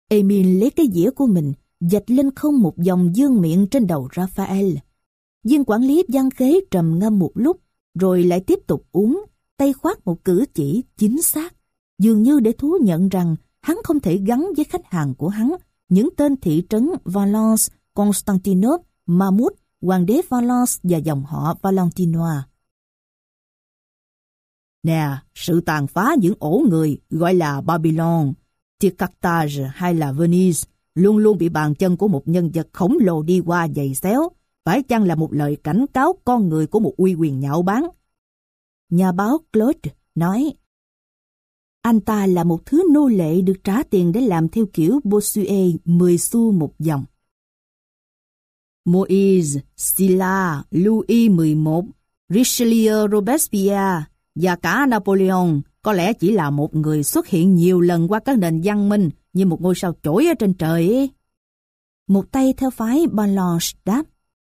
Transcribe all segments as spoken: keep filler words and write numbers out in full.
Emil lấy cái dĩa của mình, dạch lên không một dòng dương miệng trên đầu Raphael. Viên quản lý văn khế trầm ngâm một lúc, rồi lại tiếp tục uống, tay khoác một cử chỉ chính xác, dường như để thú nhận rằng hắn không thể gắn với khách hàng của hắn, những tên thị trấn Valence, Constantinople, Mahmud, hoàng đế Valence và dòng họ Valentinois. Nè, sự tàn phá những ổ người gọi là Babylon, thì Carthage hay là Venice luôn luôn bị bàn chân của một nhân vật khổng lồ đi qua giày xéo, phải chăng là một lời cảnh cáo con người của một uy quyền nhạo báng? Nhà báo Claude nói, anh ta là một thứ nô lệ được trả tiền để làm theo kiểu Bossuet mười xu một dòng. Moïse, Sylla, Louis mười một, Richelieu, Robespierre và cả Napoleon có lẽ chỉ là một người xuất hiện nhiều lần qua các nền văn minh như một ngôi sao chổi ở trên trời ấy. Một tay theo phái Ballanche đáp.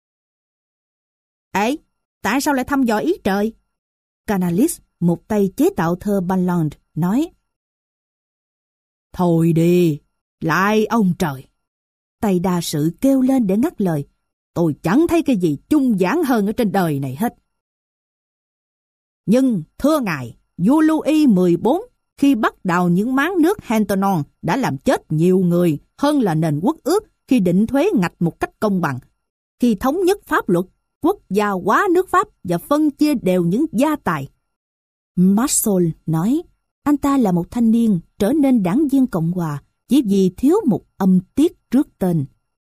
Ấy, tại sao lại thăm dò ý trời? Canalis, một tay chế tạo thơ Balland, nói. Thôi đi, lại ông trời. Tay đa sự kêu lên để ngắt lời. Tôi chẳng thấy cái gì chung giảng hơn ở trên đời này hết. Nhưng, thưa ngài, vua Louis mười bốn khi bắt đầu những máng nước Hentonon đã làm chết nhiều người hơn là nền quốc ước khi định thuế ngạch một cách công bằng. Khi thống nhất pháp luật, quốc gia hóa nước Pháp và phân chia đều những gia tài. Marsol nói, anh ta là một thanh niên trở nên đảng viên Cộng hòa chỉ vì thiếu một âm tiết trước tên.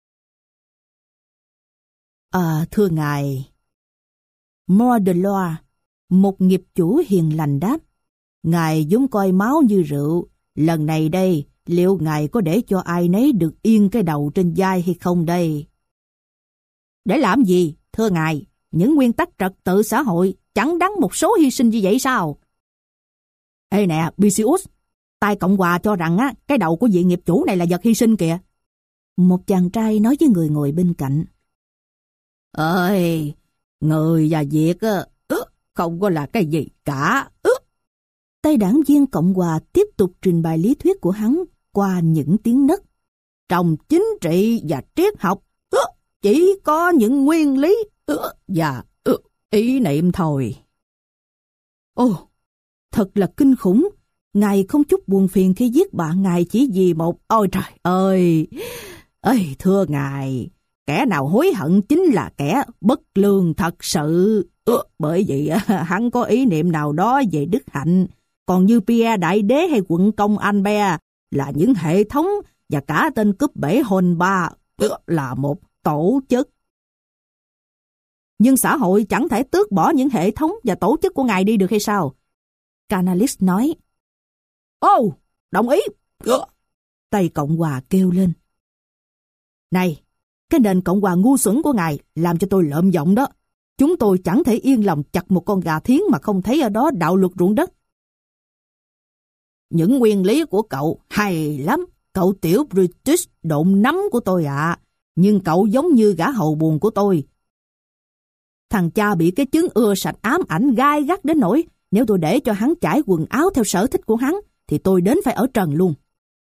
À, thưa ngài, Mort de Loire, một nghiệp chủ hiền lành đáp, ngài vốn coi máu như rượu, lần này đây, liệu ngài có để cho ai nấy được yên cái đầu trên vai hay không đây? Để làm gì, thưa ngài, những nguyên tắc trật tự xã hội chẳng đáng một số hy sinh như vậy sao? Ê nè, Bisius, tay Cộng hòa cho rằng á, cái đầu của vị nghiệp chủ này là vật hy sinh kìa. Một chàng trai nói với người ngồi bên cạnh. Ơi, người và việc á, không có là cái gì cả. Tay đảng viên Cộng hòa tiếp tục trình bày lý thuyết của hắn qua những tiếng nấc. Trong chính trị và triết học, chỉ có những nguyên lý và ý niệm thôi. Ồ, thật là kinh khủng. Ngài không chút buồn phiền khi giết bạn ngài chỉ vì một... Ôi trời ơi! Ơi, thưa ngài, kẻ nào hối hận chính là kẻ bất lương thật sự. Ừ, bởi vì hắn có ý niệm nào đó về đức hạnh. Còn như Pierre Đại Đế hay quận công Albert là những hệ thống và cả tên cướp bể hồn ba là một tổ chức. Nhưng xã hội chẳng thể tước bỏ những hệ thống và tổ chức của ngài đi được hay sao? Canalis nói. Ồ, oh, đồng ý. Tay Cộng hòa kêu lên. Này, cái nền Cộng hòa ngu xuẩn của ngài làm cho tôi lợm giọng đó. Chúng tôi chẳng thể yên lòng chặt một con gà thiến mà không thấy ở đó đạo luật ruộng đất. Những nguyên lý của cậu hay lắm, cậu tiểu British độn nắm của tôi ạ. À. Nhưng cậu giống như gã hầu buồn của tôi. Thằng cha bị cái chứng ưa sạch ám ảnh gai gắt đến nỗi nếu tôi để cho hắn chải quần áo theo sở thích của hắn thì tôi đến phải ở trần luôn.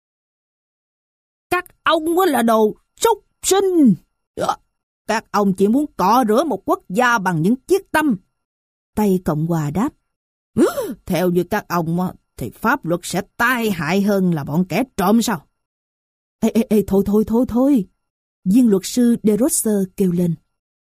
Các ông là đồ súc sinh. Các ông chỉ muốn cọ rửa một quốc gia bằng những chiếc tâm. Tay Cộng hòa đáp. Theo như các ông thì pháp luật sẽ tai hại hơn là bọn kẻ trộm sao? Ê, ê, ê, thôi thôi thôi thôi. Viên luật sư De Rosser kêu lên.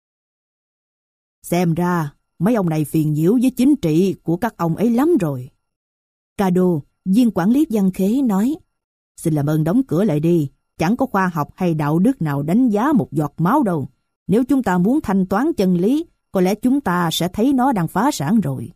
Xem ra mấy ông này phiền nhiễu với chính trị của các ông ấy lắm rồi. Cado, viên quản lý văn khế nói. Xin làm ơn đóng cửa lại đi. Chẳng có khoa học hay đạo đức nào đánh giá một giọt máu đâu. Nếu chúng ta muốn thanh toán chân lý, có lẽ chúng ta sẽ thấy nó đang phá sản rồi.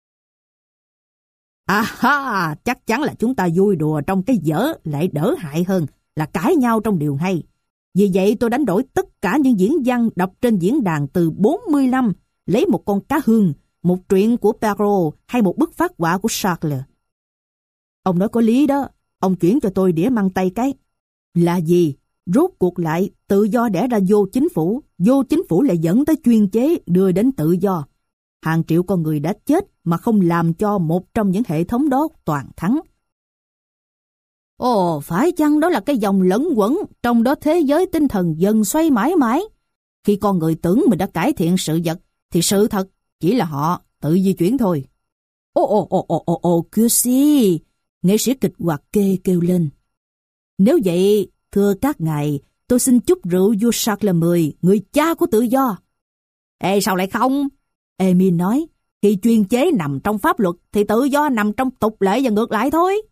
À ha, chắc chắn là chúng ta vui đùa trong cái dở lại đỡ hại hơn là cãi nhau trong điều hay. Vì vậy tôi đánh đổi tất cả những diễn văn đọc trên diễn đàn từ bốn mươi năm, lấy một con cá hương, một truyện của Perrault hay một bức phác họa của Charles. Ông nói có lý đó, ông chuyển cho tôi đĩa măng tay cái. Là gì? Rốt cuộc lại tự do đẻ ra vô chính phủ, vô chính phủ lại dẫn tới chuyên chế đưa đến tự do. Hàng triệu con người đã chết mà không làm cho một trong những hệ thống đó toàn thắng. Ồ, phải chăng đó là cái dòng lẫn quẩn, trong đó thế giới tinh thần dần xoay mãi mãi? Khi con người tưởng mình đã cải thiện sự vật, thì sự thật chỉ là họ tự di chuyển thôi. Ồ, ồ, ồ, ồ, ồ, ồ, Kyoshi, nghệ sĩ kịch hoạt kê kêu lên. Nếu vậy, thưa các ngài, tôi xin chúc rượu vua Charles mười, người cha của tự do. Ê, sao lại không? Emil nói, khi chuyên chế nằm trong pháp luật, thì tự do nằm trong tục lệ và ngược lại thôi.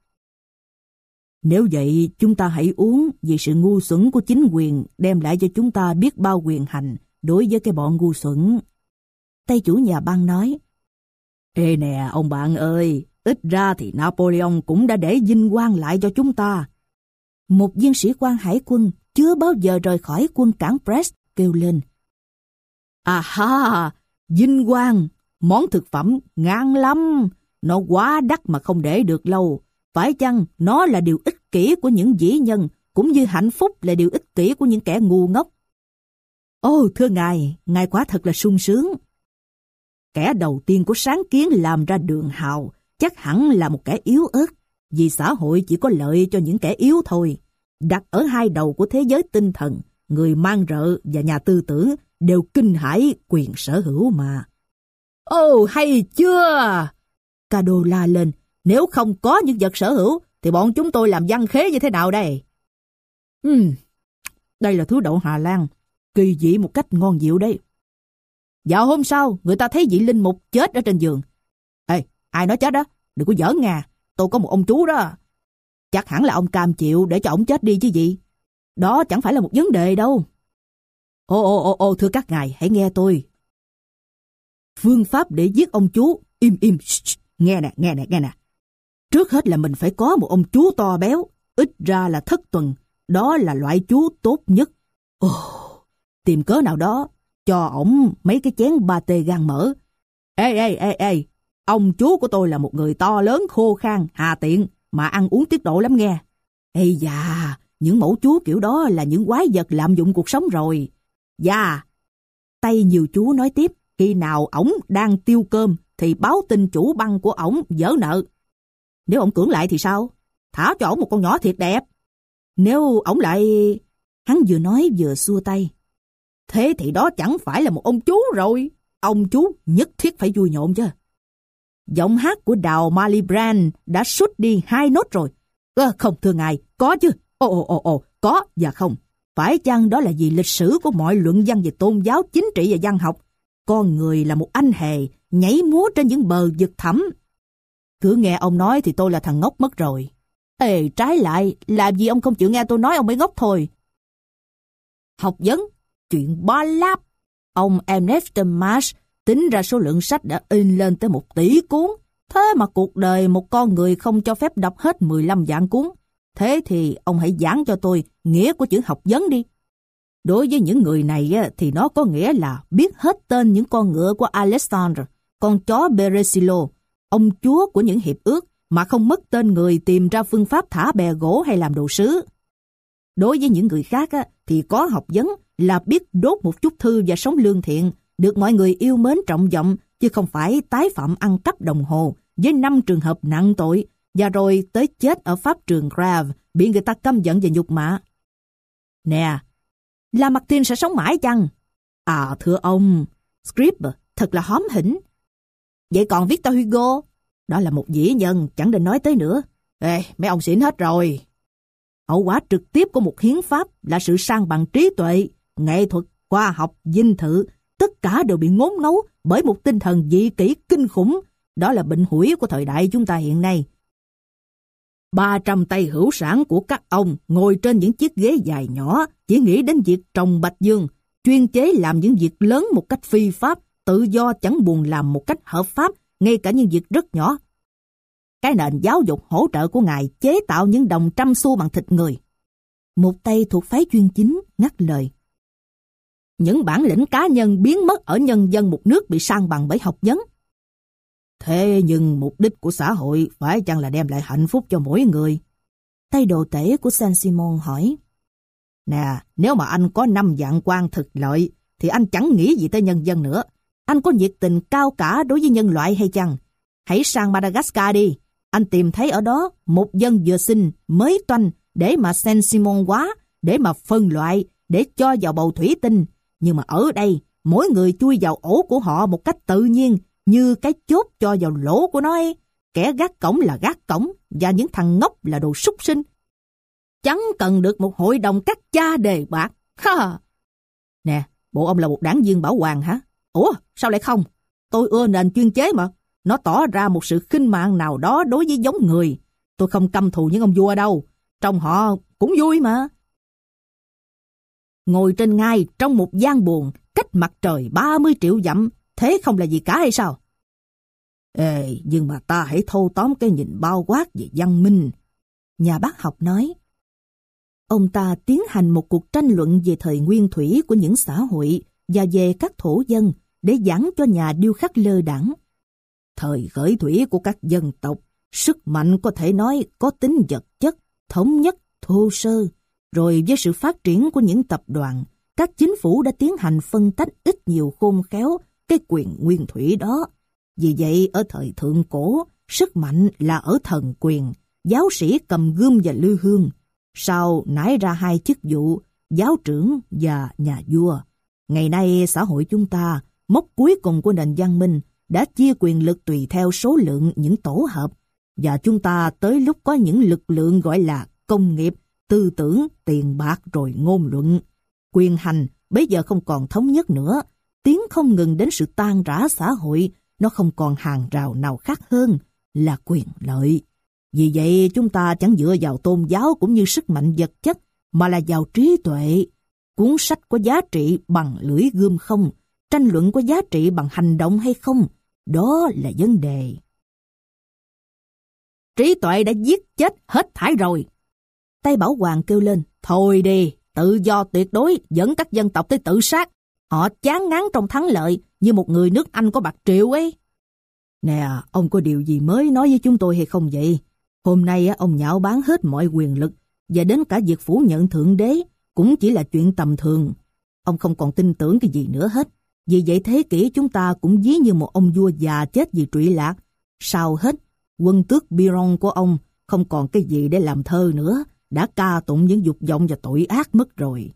Nếu vậy, chúng ta hãy uống vì sự ngu xuẩn của chính quyền đem lại cho chúng ta biết bao quyền hành đối với cái bọn ngu xuẩn. Tay chủ nhà băng nói, ê nè, ông bạn ơi, ít ra thì Napoleon cũng đã để vinh quang lại cho chúng ta. Một viên sĩ quan hải quân chưa bao giờ rời khỏi quân cảng Brest kêu lên. À ha, vinh quang, món thực phẩm ngon lắm, nó quá đắt mà không để được lâu. Phải chăng nó là điều ích kỷ của những vĩ nhân, cũng như hạnh phúc là điều ích kỷ của những kẻ ngu ngốc? Ồ, thưa ngài, ngài quả thật là sung sướng. Kẻ đầu tiên của sáng kiến làm ra đường hào chắc hẳn là một kẻ yếu ớt, vì xã hội chỉ có lợi cho những kẻ yếu thôi. Đặt ở hai đầu của thế giới tinh thần, người mang rợ và nhà tư tưởng đều kinh hãi quyền sở hữu mà. Ồ, hay chưa? Cado la lên. Nếu không có những vật sở hữu, thì bọn chúng tôi làm văn khế như thế nào đây? Ừm, đây là thứ đậu Hà Lan, kỳ dị một cách ngon dịu đấy. Dạo hôm sau, người ta thấy vị linh mục chết ở trên giường. Ê, ai nói chết đó? Đừng có giỡn nha, tôi có một ông chú đó. Chắc hẳn là ông cam chịu để cho ông chết đi chứ gì. Đó chẳng phải là một vấn đề đâu. Ô ô ô ô thưa các ngài, hãy nghe tôi. Phương pháp để giết ông chú, im im, sh, nghe nè, nghe nè, nghe nè. Trước hết là mình phải có một ông chú to béo, ít ra là thất tuần, đó là loại chú tốt nhất. Ồ, tìm cớ nào đó, cho ổng mấy cái chén pate gan mỡ. Ê, ê, ê, ê, ông chú của tôi là một người to lớn khô khan, hà tiện, mà ăn uống tiết độ lắm nghe. Ê da, những mẫu chú kiểu đó là những quái vật lạm dụng cuộc sống rồi. Dạ, tay nhiều chú nói tiếp, khi nào ổng đang tiêu cơm thì báo tin chủ băng của ổng dở nợ. Nếu ổng cưỡng lại thì sao? Thả cho ổng một con nhỏ thiệt đẹp. Nếu ổng lại... Hắn vừa nói vừa xua tay. Thế thì đó chẳng phải là một ông chú rồi. Ông chú nhất thiết phải vui nhộn chứ. Giọng hát của Đào Malibran đã sút đi hai nốt rồi. À, không thưa ngài, có chứ. Ồ ồ ồ ồ, có và không. Phải chăng đó là vì lịch sử của mọi luận văn về tôn giáo, chính trị và văn học? Con người là một anh hề nhảy múa trên những bờ vực thẳm. Cứ nghe ông nói thì tôi là thằng ngốc mất rồi. Ê, trái lại, làm gì ông không chịu nghe tôi nói ông mới ngốc thôi. Học vấn, chuyện ba láp. Ông Ernest Marsh tính ra số lượng sách đã in lên tới một tỷ cuốn. Thế mà cuộc đời một con người không cho phép đọc hết mười lăm vạn cuốn. Thế thì ông hãy giảng cho tôi nghĩa của chữ học vấn đi. Đối với những người này thì nó có nghĩa là biết hết tên những con ngựa của Alexander, con chó Beresilo, ông chúa của những hiệp ước, mà không mất tên người tìm ra phương pháp thả bè gỗ hay làm đồ sứ. Đối với những người khác thì có học vấn là biết đốt một chút thư và sống lương thiện, được mọi người yêu mến trọng vọng, chứ không phải tái phạm ăn cắp đồng hồ với năm trường hợp nặng tội, và rồi tới chết ở pháp trường Grave, bị người ta căm giận và nhục mạ. Nè, Lamartine sẽ sống mãi chăng? À thưa ông, Scribe thật là hóm hỉnh. Vậy còn Victor Hugo? Đó là một vĩ nhân, chẳng định nói tới nữa. Ê, mấy ông xỉn hết rồi. Hậu quả trực tiếp của một hiến pháp là sự san bằng trí tuệ, nghệ thuật, khoa học, dinh thự. Tất cả đều bị ngốn ngấu bởi một tinh thần dị kỷ kinh khủng. Đó là bệnh hủi của thời đại chúng ta hiện nay. Ba trăm tay hữu sản của các ông ngồi trên những chiếc ghế dài nhỏ, chỉ nghĩ đến việc trồng bạch dương, chuyên chế làm những việc lớn một cách phi pháp, tự do chẳng buồn làm một cách hợp pháp, ngay cả những việc rất nhỏ. Cái nền giáo dục hỗ trợ của ngài chế tạo những đồng trăm xu bằng thịt người. Một tay thuộc phái chuyên chính ngắt lời. Những bản lĩnh cá nhân biến mất ở nhân dân một nước bị san bằng bởi học vấn. Thế nhưng mục đích của xã hội phải chăng là đem lại hạnh phúc cho mỗi người? Tay đồ tể của Saint-Simon hỏi. Nè, nếu mà anh có năm vạn quan thực lợi, thì anh chẳng nghĩ gì tới nhân dân nữa. Anh có nhiệt tình cao cả đối với nhân loại hay chăng? Hãy sang Madagascar đi. Anh tìm thấy ở đó một dân vừa sinh mới toanh để mà Saint-Simon hóa, để mà phân loại, để cho vào bầu thủy tinh. Nhưng mà ở đây, mỗi người chui vào ổ của họ một cách tự nhiên, như cái chốt cho vào lỗ của nó ấy. Kẻ gác cổng là gác cổng, và những thằng ngốc là đồ súc sinh. Chẳng cần được một hội đồng các cha đề bạc. Ha! Nè, bộ ông là một đảng viên bảo hoàng hả? Ủa, sao lại không? Tôi ưa nền chuyên chế mà. Nó tỏ ra một sự khinh mạng nào đó đối với giống người. Tôi không căm thù những ông vua đâu. Trong họ cũng vui mà. Ngồi trên ngai trong một gian buồng, cách mặt trời ba mươi triệu dặm, thế không là gì cả hay sao? Ê, nhưng mà ta hãy thâu tóm cái nhìn bao quát về văn minh. Nhà bác học nói. Ông ta tiến hành một cuộc tranh luận về thời nguyên thủy của những xã hội và về các thổ dân để giảng cho nhà điêu khắc lơ đãng. Thời khởi thủy của các dân tộc, sức mạnh có thể nói có tính vật chất, thống nhất, thô sơ. Rồi với sự phát triển của những tập đoàn, các chính phủ đã tiến hành phân tách ít nhiều khôn khéo cái quyền nguyên thủy đó. Vì vậy, ở thời thượng cổ, sức mạnh là ở thần quyền, giáo sĩ cầm gươm và lư hương. Sau nảy ra hai chức vụ, giáo trưởng và nhà vua. Ngày nay, xã hội chúng ta, mốc cuối cùng của nền văn minh, đã chia quyền lực tùy theo số lượng những tổ hợp. Và chúng ta tới lúc có những lực lượng gọi là công nghiệp, tư tưởng, tiền bạc rồi ngôn luận. Quyền hành bây giờ không còn thống nhất nữa, tiến không ngừng đến sự tan rã xã hội, nó không còn hàng rào nào khác hơn là quyền lợi. Vì vậy chúng ta chẳng dựa vào tôn giáo cũng như sức mạnh vật chất, mà là vào trí tuệ. Cuốn sách có giá trị bằng lưỡi gươm không? Tranh luận có giá trị bằng hành động hay không? Đó là vấn đề. Trí tuệ đã giết chết hết thảy rồi. Tây Bảo Hoàng kêu lên, thôi đi, tự do tuyệt đối dẫn các dân tộc tới tự sát. Họ chán ngán trong thắng lợi như một người nước Anh có bạc triệu ấy. Nè, ông có điều gì mới nói với chúng tôi hay không vậy? Hôm nay ông nhạo báng hết mọi quyền lực, và đến cả việc phủ nhận Thượng Đế cũng chỉ là chuyện tầm thường. Ông không còn tin tưởng cái gì nữa hết. Vì vậy thế kỷ chúng ta cũng ví như một ông vua già chết vì trụy lạc. Sau hết, quân tước Biron của ông không còn cái gì để làm thơ nữa, đã ca tụng những dục vọng và tội ác mất rồi.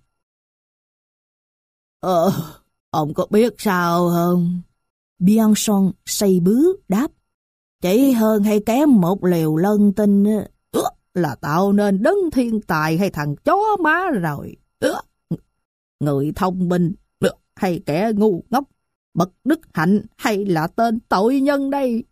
Ờ, ông có biết sao không? Bianchon say bứ đáp. Chỉ hơn hay kém một liều lân tinh là tạo nên đấng thiên tài hay thằng chó má rồi. Người thông minh hay kẻ ngu ngốc, bậc đức hạnh hay là tên tội nhân đây?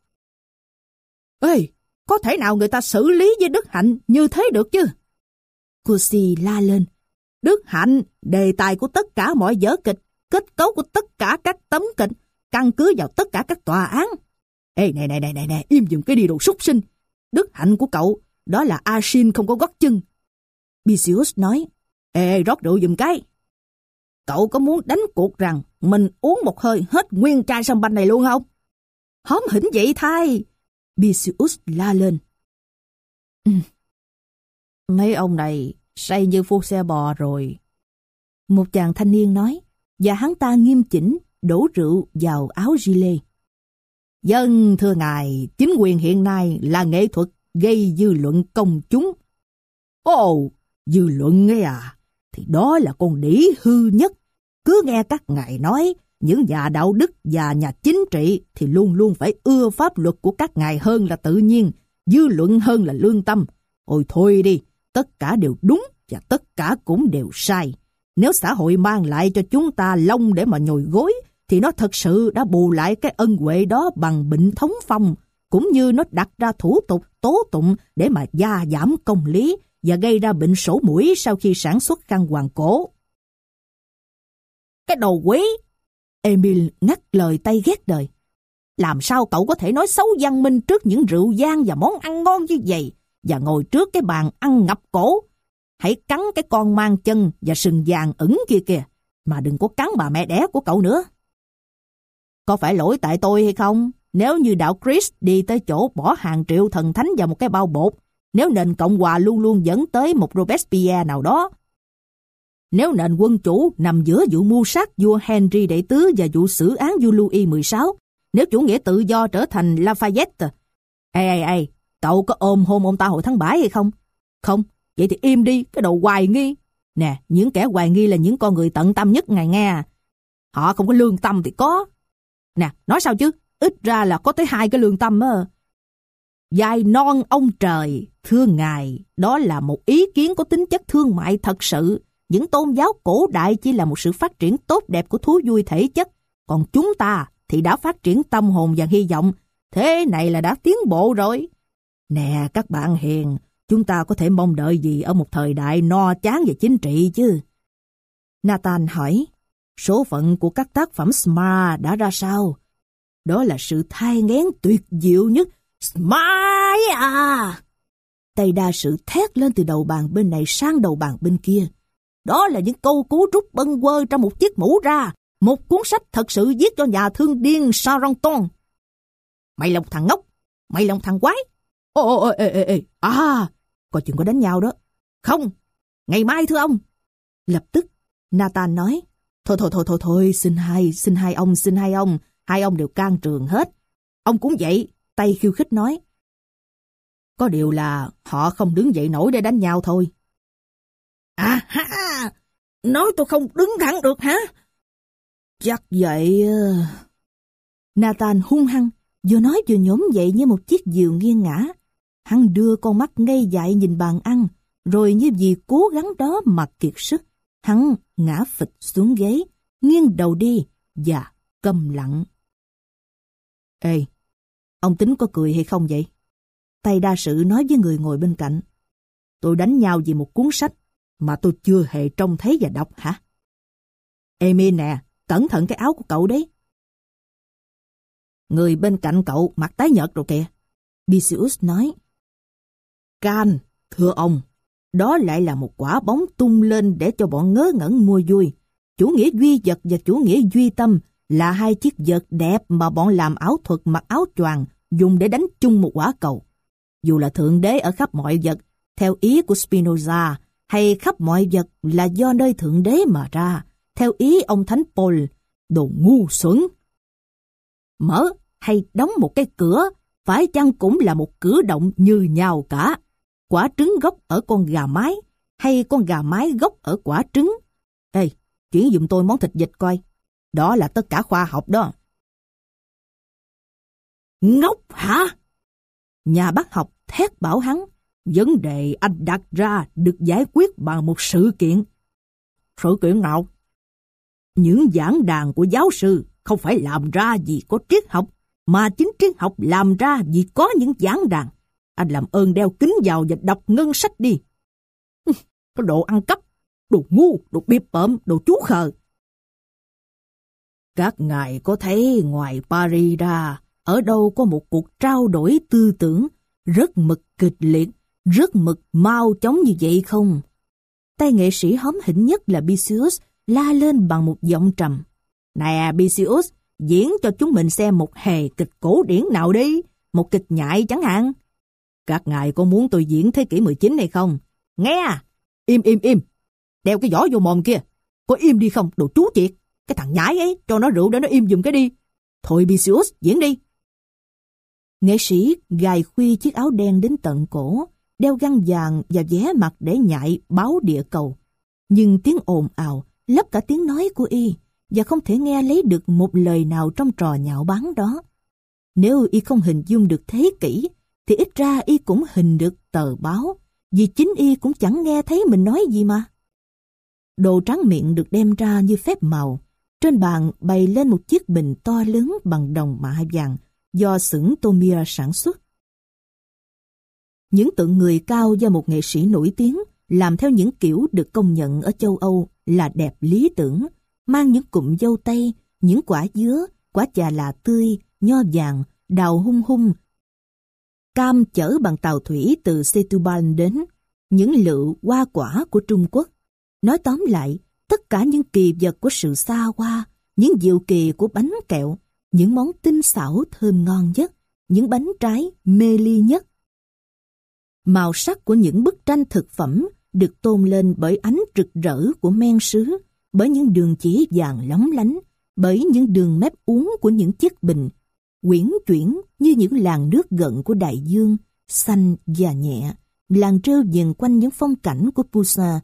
Ê, có thể nào người ta xử lý với đức hạnh như thế được chứ? Cusi la lên. Đức hạnh, đề tài của tất cả mọi vở kịch, kết cấu của tất cả các tấm kịch, căn cứ vào tất cả các tòa án. Ê, này này này này này, im dùm cái đi đồ súc sinh. Đức hạnh của cậu, đó là Asin không có gót chân. Bisius nói, ê, rót rượu dùm cái. Cậu có muốn đánh cuộc rằng mình uống một hơi hết nguyên chai sâm banh này luôn không? Hóm hỉnh vậy thay. Bisius la lên. Ừ. Mấy ông này say như phu xe bò rồi. Một chàng thanh niên nói, và hắn ta nghiêm chỉnh đổ rượu vào áo gilet. Dân thưa ngài, chính quyền hiện nay là nghệ thuật gây dư luận công chúng. Ồ, dư luận nghe à? Thì đó là con đĩ hư nhất. Cứ nghe các ngài nói, những nhà đạo đức và nhà chính trị thì luôn luôn phải ưa pháp luật của các ngài hơn là tự nhiên, dư luận hơn là lương tâm. Ôi thôi đi, tất cả đều đúng và tất cả cũng đều sai. Nếu xã hội mang lại cho chúng ta lông để mà nhồi gối, thì nó thật sự đã bù lại cái ân huệ đó bằng bệnh thống phong, cũng như nó đặt ra thủ tục tố tụng để mà gia giảm công lý và gây ra bệnh sổ mũi sau khi sản xuất khăn quàng cổ. Cái đồ quỷ! Emil ngắt lời tay ghét đời. Làm sao cậu có thể nói xấu văn minh trước những rượu vang và món ăn ngon như vậy, và ngồi trước cái bàn ăn ngập cổ? Hãy cắn cái con mang chân và sừng vàng ửng kia kìa, mà đừng có cắn bà mẹ đẻ của cậu nữa. Có phải lỗi tại tôi hay không? Nếu như đạo Christ đi tới chỗ bỏ hàng triệu thần thánh vào một cái bao bột, nếu nền Cộng hòa luôn luôn dẫn tới một Robespierre nào đó, nếu nền quân chủ nằm giữa vụ mưu sát vua Henry đệ tứ và vụ xử án vua Louis mười sáu, nếu chủ nghĩa tự do trở thành Lafayette, Ê, ê, ê, cậu có ôm hôn ông ta hồi tháng bảy hay không? Không, vậy thì im đi, cái đồ hoài nghi. Nè, những kẻ hoài nghi là những con người tận tâm nhất ngài nghe. Họ không có lương tâm thì có. Nè, nói sao chứ, ít ra là có tới hai cái lương tâm á. Dài non ông trời, thưa ngài, đó là một ý kiến có tính chất thương mại thật sự. Những tôn giáo cổ đại chỉ là một sự phát triển tốt đẹp của thú vui thể chất, còn chúng ta thì đã phát triển tâm hồn và hy vọng. Thế này là đã tiến bộ rồi. Nè các bạn hiền, chúng ta có thể mong đợi gì ở một thời đại no chán về chính trị chứ? Nathan hỏi, số phận của các tác phẩm Smart đã ra sao? Đó là sự thai nghén tuyệt diệu nhất. Smart à! Tay đa sự thét lên từ đầu bàn bên này sang đầu bàn bên kia. Đó là những câu cú rút bâng quơ trong một chiếc mũ ra. Một cuốn sách thật sự viết cho nhà thương điên Charenton. Mày là một thằng ngốc. Mày là một thằng quái. Ồ, ồ, ê, ê, ê. À, coi chừng có đánh nhau đó. Không, ngày mai thưa ông. Lập tức, Nathan nói, Thôi, thôi, thôi, thôi, thôi, xin hai, xin hai ông, xin hai ông. Hai ông đều can trường hết. Ông cũng vậy, tay khiêu khích nói. Có điều là họ không đứng dậy nổi để đánh nhau thôi. À ha, nói tôi không đứng thẳng được hả? Chắc vậy. Nathan hung hăng, vừa nói vừa nhổm dậy như một chiếc diều nghiêng ngã. Hắn đưa con mắt ngây dại nhìn bàn ăn, rồi như vì cố gắng đó mà kiệt sức, hắn ngã phịch xuống ghế, nghiêng đầu đi và câm lặng. Ê, ông tính có cười hay không vậy? Tay đa sự nói với người ngồi bên cạnh. Tôi đánh nhau vì một cuốn sách mà tôi chưa hề trông thấy và đọc hả? Emil nè, cẩn thận cái áo của cậu đấy. Người bên cạnh cậu mặt tái nhợt rồi kìa. Bisius nói. Can, thưa ông, đó lại là một quả bóng tung lên để cho bọn ngớ ngẩn mua vui. Chủ nghĩa duy vật và chủ nghĩa duy tâm là hai chiếc vật đẹp mà bọn làm ảo thuật mặc áo choàng dùng để đánh chung một quả cầu. Dù là thượng đế ở khắp mọi vật, theo ý của Spinoza, hay khắp mọi vật là do nơi thượng đế mà ra, theo ý ông Thánh Paul, đồ ngu xuẩn. Mở hay đóng một cái cửa, phải chăng cũng là một cử động như nhau cả. Quả trứng gốc ở con gà mái, hay con gà mái gốc ở quả trứng. Ê, chuyển giùm tôi món thịt vịt coi. Đó là tất cả khoa học đó. Ngốc hả? Nhà bác học thét bảo hắn, vấn đề anh đặt ra được giải quyết bằng một sự kiện. Sự kiện nào? Những giảng đàn của giáo sư không phải làm ra vì có triết học, mà chính triết học làm ra vì có những giảng đàn. Anh làm ơn đeo kính vào và đọc ngân sách đi. Có đồ ăn cắp, đồ ngu, đồ biệp bợm, đồ chú khờ. Các ngài có thấy ngoài Paris ra, ở đâu có một cuộc trao đổi tư tưởng rất mực kịch liệt, rất mực mau chóng như vậy không? Tay nghệ sĩ hóm hỉnh nhất là Bisius la lên bằng một giọng trầm. Nè Bisius, diễn cho chúng mình xem một hề kịch cổ điển nào đi, một kịch nhại chẳng hạn. Các ngài có muốn tôi diễn thế kỷ mười chín hay không? Nghe à? Im im im, đeo cái giỏ vô mồm kia. Có im đi không, đồ chú triệt. Cái thằng nhãi ấy, cho nó rượu để nó im giùm cái đi. Thôi Bisius, diễn đi. Nghệ sĩ gài khuy chiếc áo đen đến tận cổ, đeo găng vàng và vé mặt để nhại báo địa cầu. Nhưng tiếng ồn ào lấp cả tiếng nói của y, và không thể nghe lấy được một lời nào trong trò nhạo báng đó. Nếu y không hình dung được thế kỷ, thì ít ra y cũng hình được tờ báo, vì chính y cũng chẳng nghe thấy mình nói gì mà. Đồ tráng miệng được đem ra như phép màu. Trên bàn bày lên một chiếc bình to lớn bằng đồng mạ vàng do xưởng Tomir sản xuất. Những tượng người cao do một nghệ sĩ nổi tiếng làm theo những kiểu được công nhận ở châu Âu là đẹp lý tưởng, mang những cụm dâu tây, những quả dứa, quả chà là tươi, nho vàng, đào hung hung, cam chở bằng tàu thủy từ Setúbal đến, những lựu hoa quả của Trung Quốc. Nói tóm lại, tất cả những kỳ vật của sự xa hoa, những diệu kỳ của bánh kẹo, những món tinh xảo thơm ngon nhất, những bánh trái mê ly nhất. Màu sắc của những bức tranh thực phẩm được tôn lên bởi ánh rực rỡ của men sứ, bởi những đường chỉ vàng lóng lánh, bởi những đường mép uốn của những chiếc bình. uyển chuyển như những làn nước gợn của đại dương, xanh và nhẹ, làng rêu vần quanh những phong cảnh của Poussin,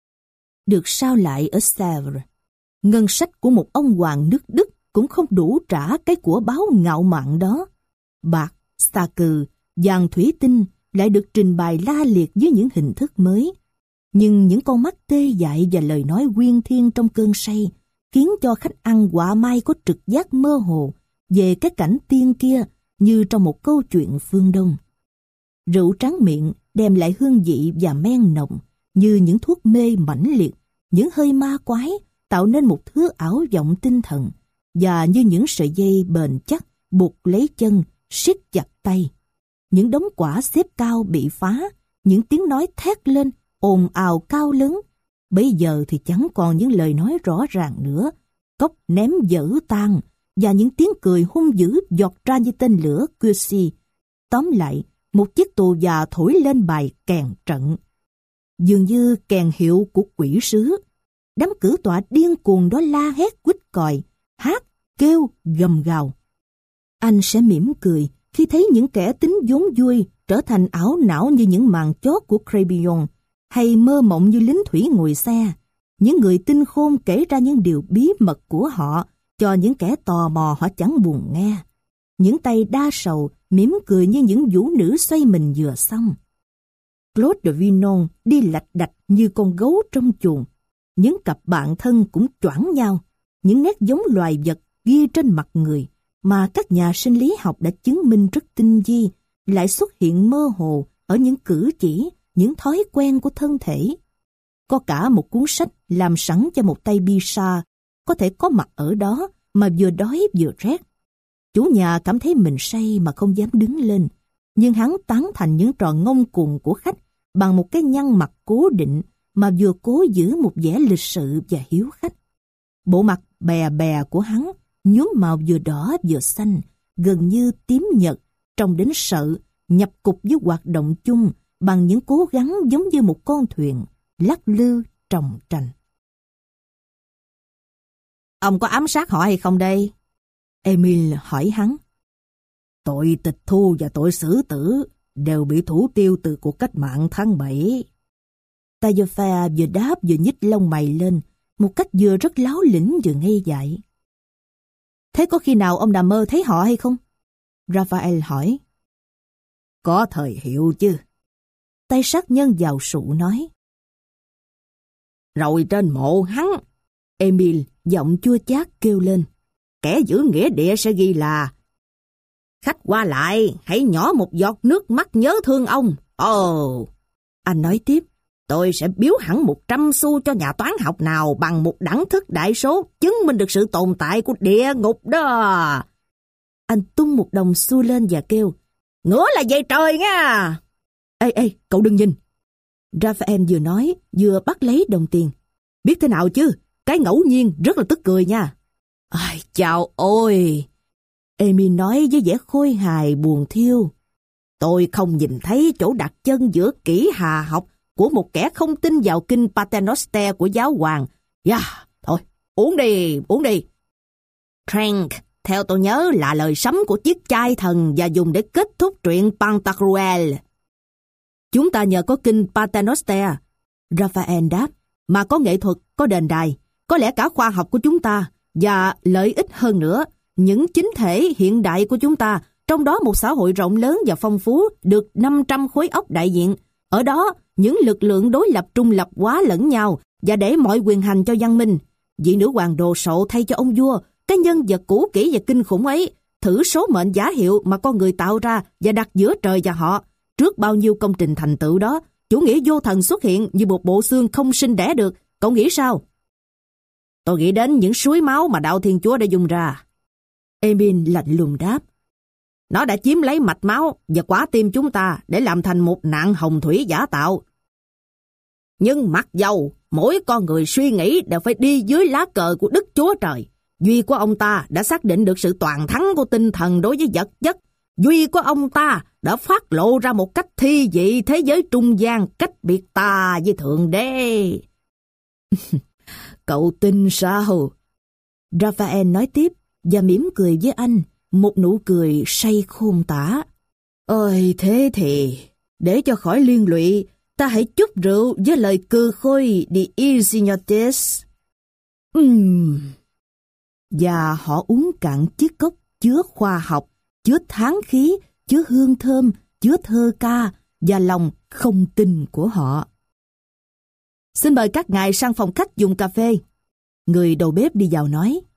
được sao lại ở Sèvres. Ngân sách của một ông hoàng nước Đức cũng không đủ trả cái của báo ngạo mạn đó. Bạc, xà cừ, vàng thủy tinh lại được trình bày la liệt dưới những hình thức mới. Nhưng những con mắt tê dại và lời nói uyên thiên trong cơn say khiến cho khách ăn quả mai có trực giác mơ hồ về cái cảnh tiên kia như trong một câu chuyện phương Đông. Rượu tráng miệng đem lại hương vị và men nồng như những thuốc mê mãnh liệt, những hơi ma quái tạo nên một thứ ảo vọng tinh thần, và như những sợi dây bền chắc buộc lấy chân, siết chặt tay. Những đống quả xếp cao bị phá, những tiếng nói thét lên, ồn ào cao lớn. Bây giờ thì chẳng còn những lời nói rõ ràng nữa, cốc ném dở tan, và những tiếng cười hung dữ giọt ra như tên lửa Cusi. Tóm lại, một chiếc tù già thổi lên bài kèn trận. Dường như kèn hiệu của quỷ sứ. Đám cử tọa điên cuồng đó la hét quýt còi, hát, kêu, gầm gào. Anh sẽ mỉm cười khi thấy những kẻ tính vốn vui trở thành ảo não như những màn chót của Crébillon, hay mơ mộng như lính thủy ngồi xe. Những người tinh khôn kể ra những điều bí mật của họ cho những kẻ tò mò họ chẳng buồn nghe. Những tay đa sầu mỉm cười như những vũ nữ xoay mình vừa xong. Claude de Vinon đi lạch đạch như con gấu trong chuồng. Những cặp bạn thân cũng choảng nhau. Những nét giống loài vật ghi trên mặt người mà các nhà sinh lý học đã chứng minh rất tinh vi lại xuất hiện mơ hồ ở những cử chỉ, những thói quen của thân thể. Có cả một cuốn sách làm sẵn cho một tay Bichat có thể có mặt ở đó mà vừa đói vừa rét. Chủ nhà cảm thấy mình say mà không dám đứng lên, nhưng hắn tán thành những trò ngông cuồng của khách bằng một cái nhăn mặt cố định mà vừa cố giữ một vẻ lịch sự và hiếu khách. Bộ mặt bè bè của hắn nhuốm màu vừa đỏ vừa xanh, gần như tím nhật, trông đến sợ, nhập cục với hoạt động chung bằng những cố gắng giống như một con thuyền lắc lư tròng trành. Ông có ám sát họ hay không đây? Emile hỏi hắn. Tội tịch thu và tội xử tử đều bị thủ tiêu từ cuộc cách mạng tháng bảy. Taillefer vừa đáp vừa nhích lông mày lên, một cách vừa rất láo lĩnh vừa ngây dại. Thế có khi nào ông nằm mơ thấy họ hay không? Raphael hỏi. Có thời hiệu chứ. Tay sát nhân giàu sụ nói. Rồi trên mộ hắn, Emile giọng chua chát kêu lên. Kẻ giữ nghĩa địa sẽ ghi là: khách qua lại, hãy nhỏ một giọt nước mắt nhớ thương ông. Ồ, oh. Anh nói tiếp. Tôi sẽ biếu hẳn một trăm xu cho nhà toán học nào bằng một đẳng thức đại số chứng minh được sự tồn tại của địa ngục đó. Anh tung một đồng xu lên và kêu, ngửa là dây trời nha. Ê, ê, cậu đừng nhìn. Raphael vừa nói, vừa bắt lấy đồng tiền. Biết thế nào chứ, cái ngẫu nhiên rất là tức cười nha. Ai, chào ôi. Emile nói với vẻ khôi hài buồn thiêu. Tôi không nhìn thấy chỗ đặt chân giữa kỹ hà học của một kẻ không tin vào kinh Paternoster của giáo hoàng. Yeah, thôi, uống đi, uống đi. Trank, theo tôi nhớ là lời sấm của chiếc chai thần và dùng để kết thúc truyện Pantagruel. Chúng ta nhờ có kinh Paternoster, Raphael đáp, mà có nghệ thuật, có đền đài, có lẽ cả khoa học của chúng ta, và lợi ích hơn nữa, những chính thể hiện đại của chúng ta, trong đó một xã hội rộng lớn và phong phú được năm trăm khối óc đại diện. Ở đó, những lực lượng đối lập trung lập quá lẫn nhau và để mọi quyền hành cho văn minh. Vị nữ hoàng đồ sộ thay cho ông vua, cái nhân vật cũ kỹ và kinh khủng ấy, thử số mệnh giả hiệu mà con người tạo ra và đặt giữa trời và họ. Trước bao nhiêu công trình thành tựu đó, chủ nghĩa vô thần xuất hiện như một bộ xương không sinh đẻ được. Cậu nghĩ sao? Tôi nghĩ đến những suối máu mà đạo Thiên Chúa đã dùng ra. Emile lạnh lùng đáp. Nó đã chiếm lấy mạch máu và quả tim chúng ta để làm thành một nạn hồng thủy giả tạo. Nhưng mặc dầu mỗi con người suy nghĩ đều phải đi dưới lá cờ của Đức Chúa Trời, duy của ông ta đã xác định được sự toàn thắng của tinh thần đối với vật chất. Duy của ông ta đã phát lộ ra một cách thi vị thế giới trung gian cách biệt ta với Thượng Đế. Cậu tin sao? Raphael nói tiếp và mỉm cười với anh, một nụ cười say khôn tả. Ôi thế thì, để cho khỏi liên lụy, ta hãy chúc rượu với lời cừ khôi đi il signotes. Ừm. Và họ uống cạn chiếc cốc chứa khoa học, chứa tháng khí, chứa hương thơm, chứa thơ ca và lòng không tin của họ. Xin mời các ngài sang phòng khách dùng cà phê. Người đầu bếp đi vào nói.